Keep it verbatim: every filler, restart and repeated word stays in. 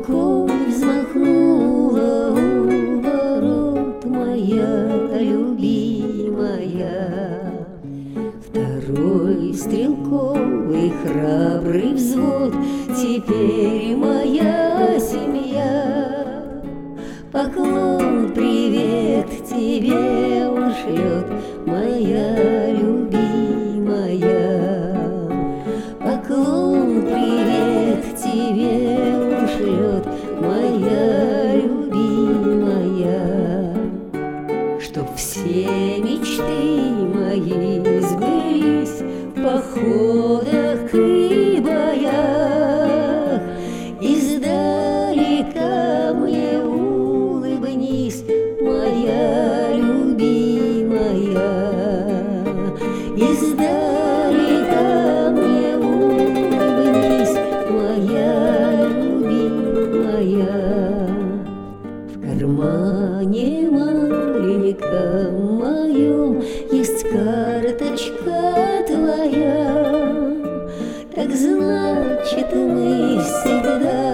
рукой взмахнула у ворот моя любимая. Второй стрелковый храбрый взвод, теперь моя семья. Поклон, привет тебе он шлет, моя любимая. Поклон, привет тебе он шлет, моя любимая. Чтоб все мечты мои сбылись в походах и боях, издалека мне улыбнись, моя любимая. Издалека мне улыбнись, моя любимая. В кармане маленьком моем есть карточка твоя, так значит мы всегда